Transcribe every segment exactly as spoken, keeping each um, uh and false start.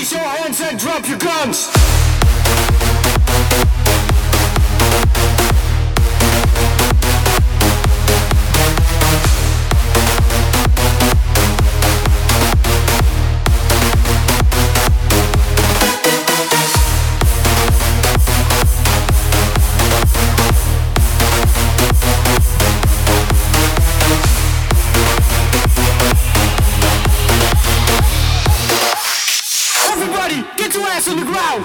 Raise your hands and drop your guns. Everybody, get your ass on the ground.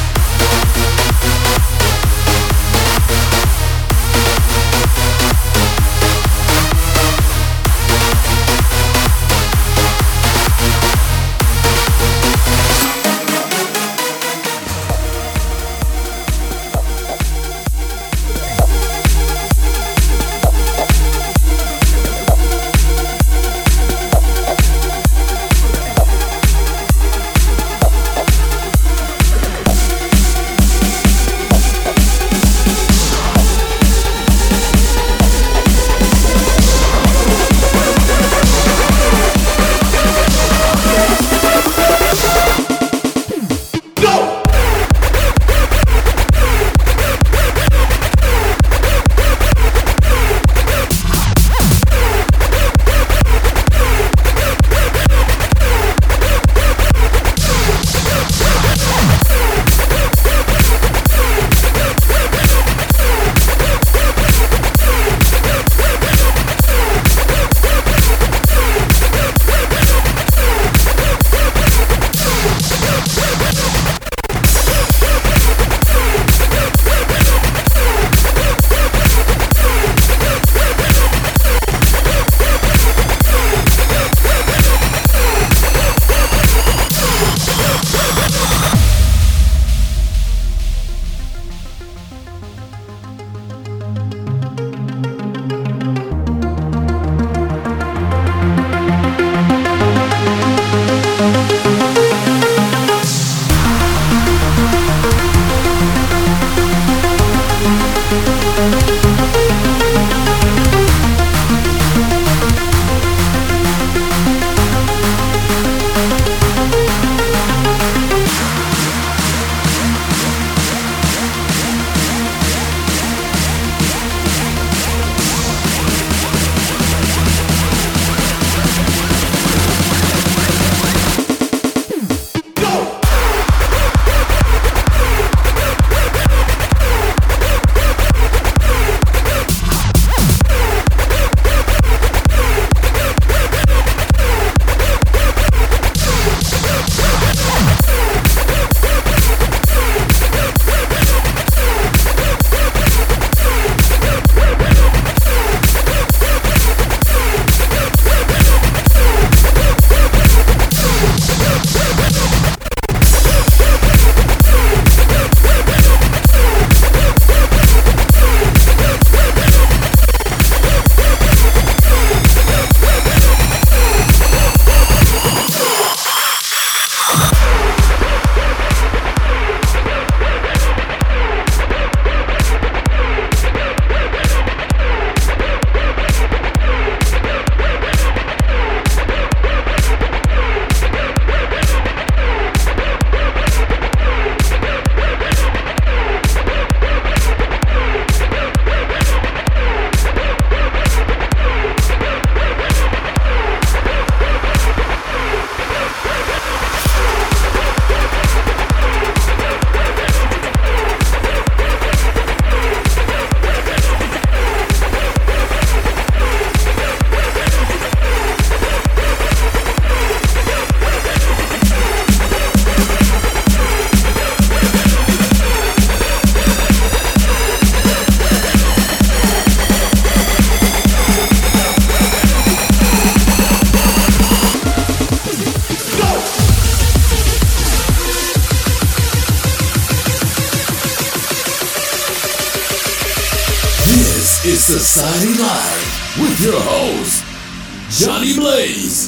It's Society Live with your host, Johnny Blaze.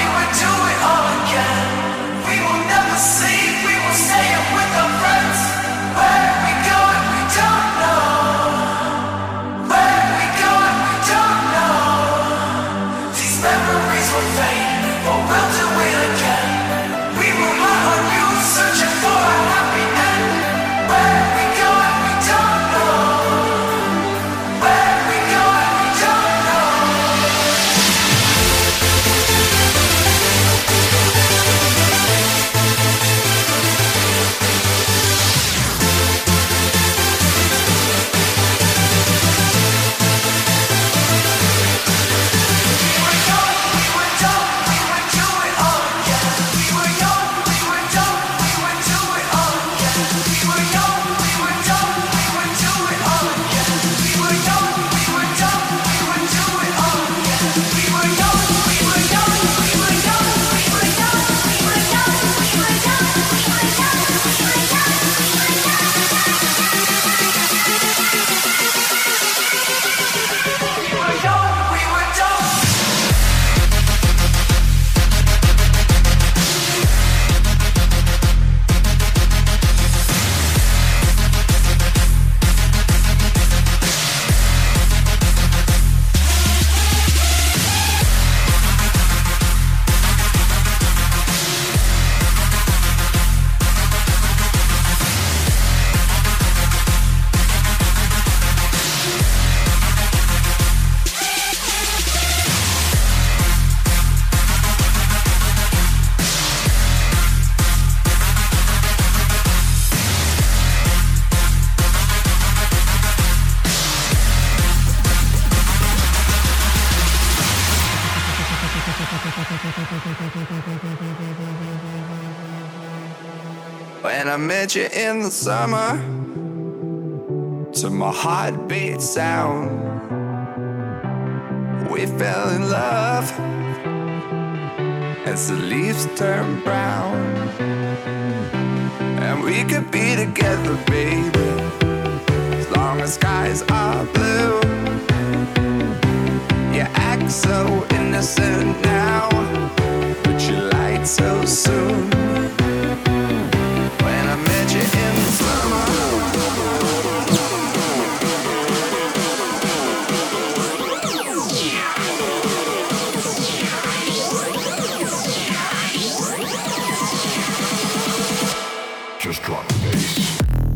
See, we will stay up with our friends. I met you in the summer, to my heartbeat sound, we fell in love as the leaves turn brown. And we could be together, baby, as long as skies are blue. You act so innocent now, but you lied so soon. When I met you in the summer, just drop the bass.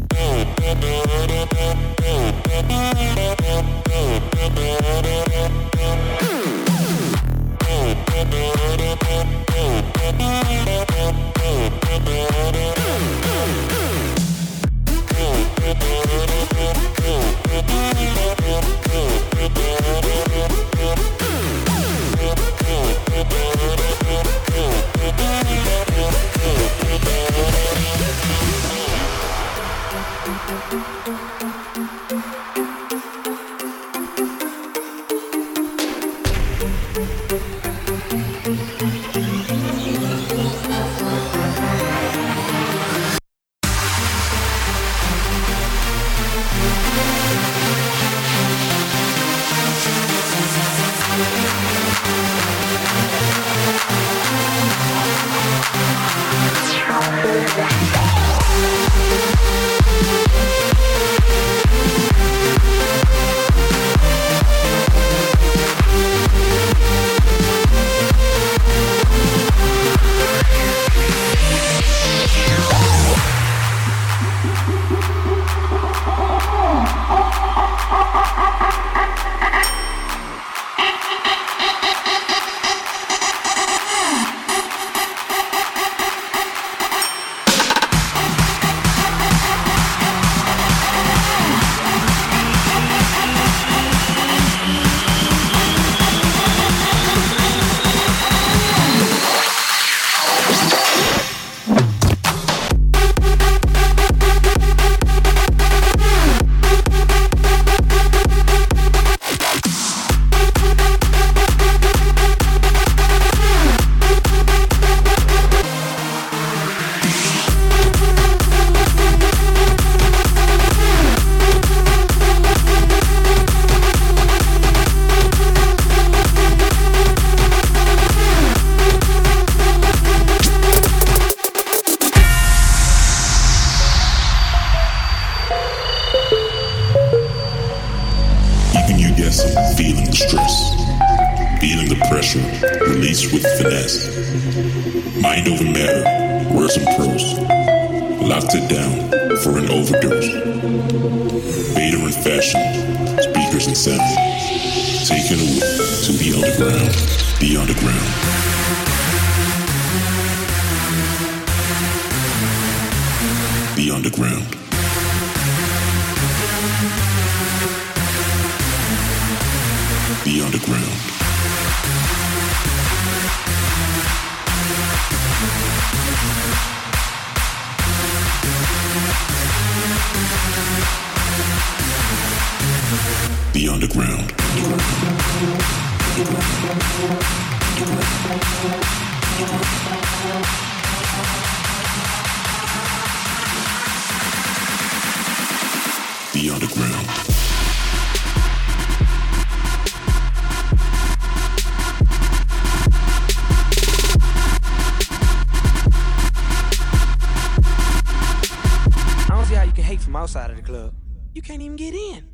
Outside of the club, you can't even get in.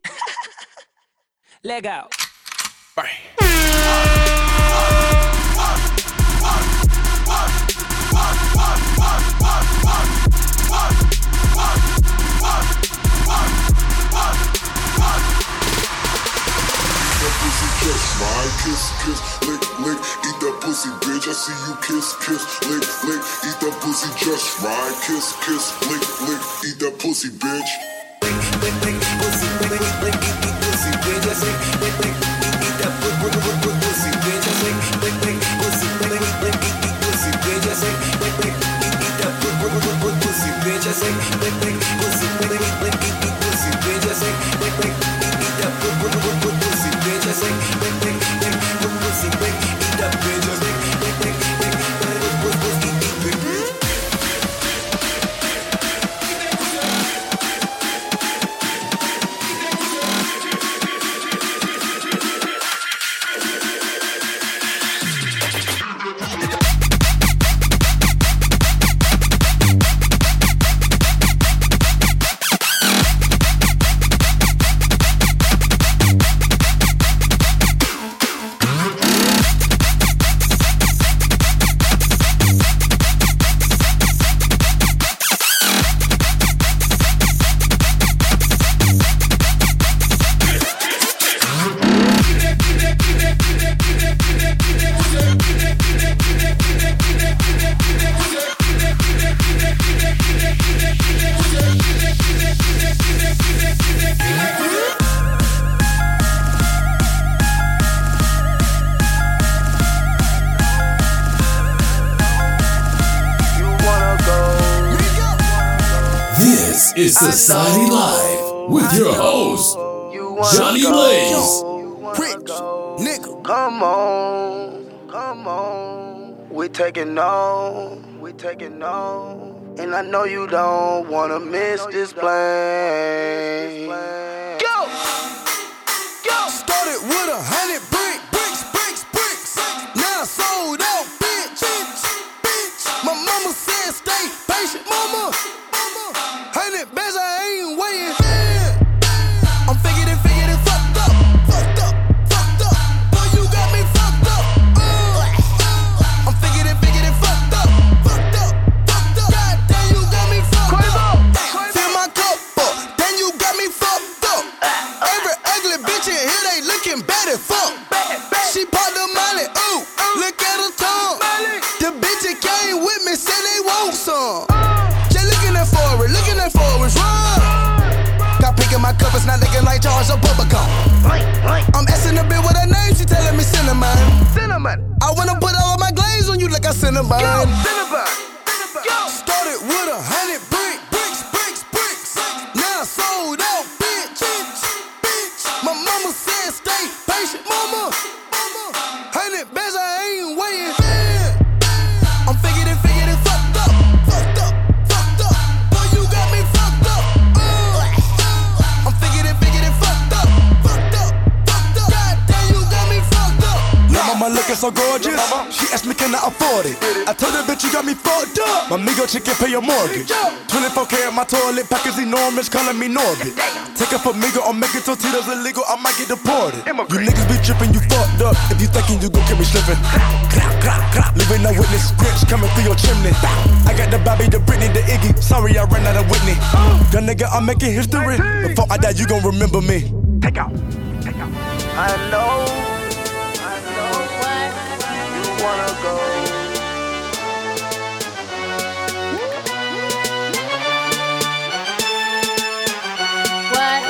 Leg out. Right. Kiss, kiss, lick, lick, eat that pussy, bitch. I see you kiss, kiss, lick, lick, eat that pussy just right. Kiss, kiss, lick, lick, eat that pussy, bitch. Lick, lick, lick, pussy, lick, lick, lick, eat, eat pussy, bitch. I say, lick, lick, eat, eat that pussy, bitch. I say, lick, lick, pussy, lick, lick, lick, eat, eat pussy, bitch. I say, lick, lick, eat, eat that pussy, pussy bitch. I say lick lick pussy lick lick lick eat eat pussy bitch. I say lick lick eat eat that pussy bitch. I say lick lick lick pussy lick eat that bitch. I say lick lick lick pussy eat eat bitch. Is Society Live with your host, Johnny Blaze. Rich nigga, come on, come on. We taking on, we taking on, and I know you don't wanna miss this plane. Go, go. Started with a hundred brick, bricks, bricks, bricks. Now sold out, bitch, bitch, bitch. My mama said stay patient, mama. Hundred bands, I ain't waiting. I'm figured it, figured it, fucked up, fucked up, fucked up. Boy, you got me fucked up. Uh. I'm figured it, figured it, fucked up, fucked up, fucked up. God damn, you got me fucked up. Fill my cup up, then you got me fucked up. Every ugly bitch in here, they looking bad as fuck. She popped the molly, ooh, look at her tongue. The bitch that came with me said they want some. Forward, looking at forwards, run. Got pink in my cup, it's not looking like Charles or Bubblegum. I'm asking a bitch what her name, she telling me cinnamon. Cinnamon. I wanna put all of my glaze on you like a cinnamon. Yo, cinnamon. Yo. Started with a hundred brick, bricks, bricks, bricks. Now sold out, bitch, bitch, bitch. My mama said stay patient, mama. Hundred bands, I ain't waiting. I'm figured it, figured it, fucked up, fucked up. Mama looking so gorgeous, she asked me can I afford it. I told her bitch you got me fucked up. My Migo chicken pay your mortgage. twenty-four karat my toilet pack is enormous, calling me Norbit. Take it for Migo, I'm making Totitos illegal, I might get deported. You niggas be tripping, you fucked up. If you thinking you gon' get me slipping, leaving no witness, scripts coming through your chimney. I got the Bobby, the Britney, the Iggy. Sorry I ran out of Whitney. Young nigga, I'm making history. Before I die, you gon' remember me. Take out, take out. I know. Wanna go. What?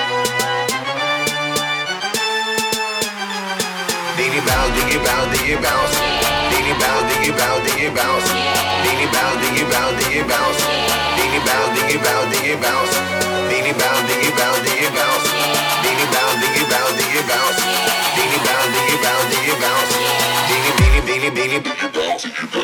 Diggy bounce, diggy bounce, diggy bounce. Diggy bounce, diggy bounce, diggy bounce. Diggy bounce, diggy bounce, diggy bounce. Diggy bounce, diggy bounce, diggy bounce. Diggy bounce, diggy bounce, diggy bounce. Diggy bounce, diggy bounce, diggy bounce. Diggy bounce, diggy bounce, diggy bounce. Diggy, diggy, diggy, diggy, bounce.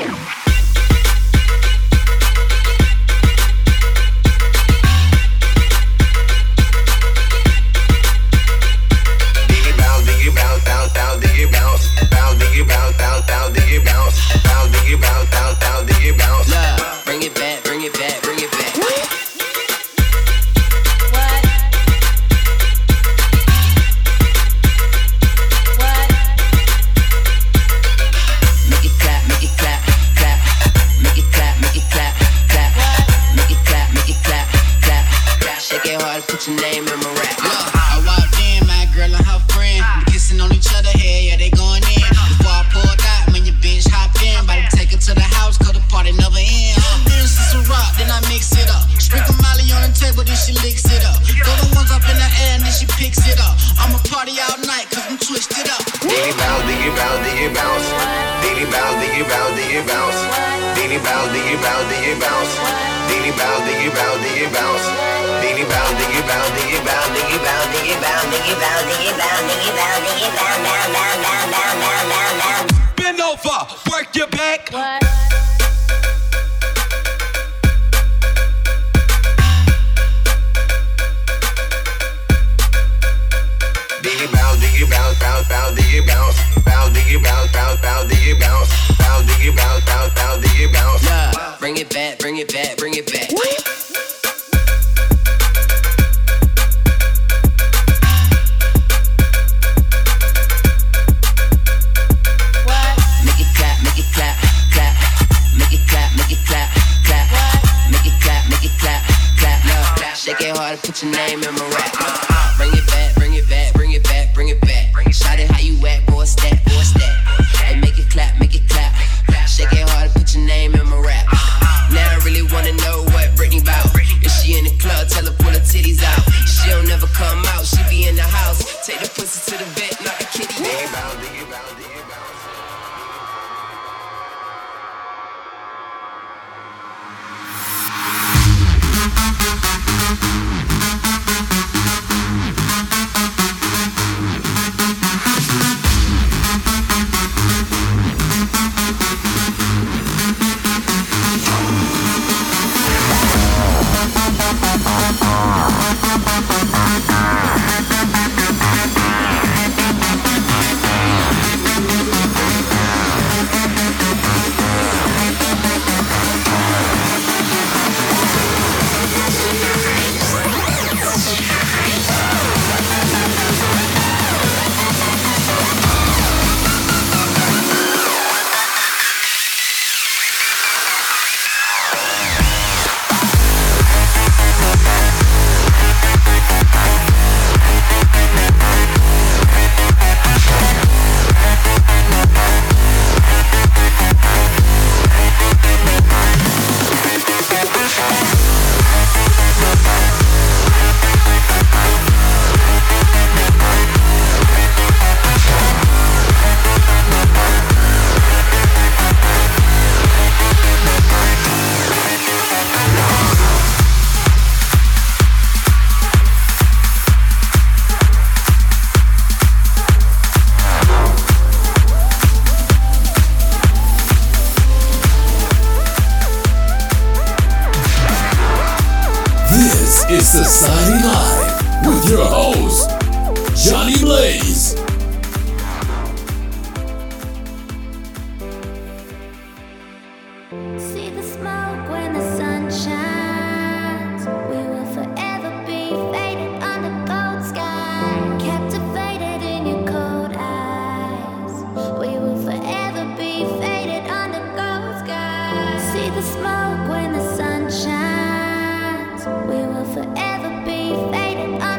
Diggy bounce, diggy bounce, bounce, bounce, diggy bounce. Bounce, diggy bounce, bounce, bounce, diggy bounce. Bounce, diggy bounce, bounce, bounce, diggy bounce. Yeah, bring it back, bring it back, bring it back. Put your name in my rap. Look, I walked in, my girl and her friend. We kissing on each other, hell yeah, they going in. Before I pulled out, when your bitch hopped in. About to take her to the house, cause the party never ends. Then it's a rock, then I mix it up. Sprinkle Molly on the table, then she licks it up. Throw the ones up in the air, and then she picks it up. I'ma party all night, cause I'm twisted up. Diggy bounce, diggy bounce, diggy bounce. Diggy bounce, diggy bounce, diggy bounce. Diggy diggy bounce, diggy bounce, diggy bounce. Diggy bounce, diggy bounce, diggy bounce. Diggy bounce, diggy bounce, diggy bounce, diggy bounce, diggy bounce, diggy bounce, diggy bounce, diggy bounce, diggy bounce, down, down, down, down, down, down, down. Bend over, work your back. What? Diggy bounce, diggy bounce, bounce, bounce, diggy bounce. Bounce, diggy bounce, bounce, bounce, diggy bounce. Bounce, diggy bounce, bounce, bounce, diggy bounce. Yeah, bring it back, bring it back, bring it back. Shake it hard and put your name in my rap. Bring it back, bring it back, bring it back, bring it back. Shout it how you act, boy, stat, boy, stat. Hey, make it clap, make it clap. Shake it hard and put your name in my rap. Now I really wanna know what Britney bout. If she in the club, tell her pull her titties out. She don't never come out, she be in the house. Take the pussy to the vet, not the kitty. Diggy bounce, diggy bounce, diggy bounce. It's Society Live with your host, Johnny Blaze. See the smoke when the sun shines. We will forever be faded under cold sky. Captivated in your cold eyes. We will forever be faded under cold sky. See the smoke when the sun shines. We will forever be faded under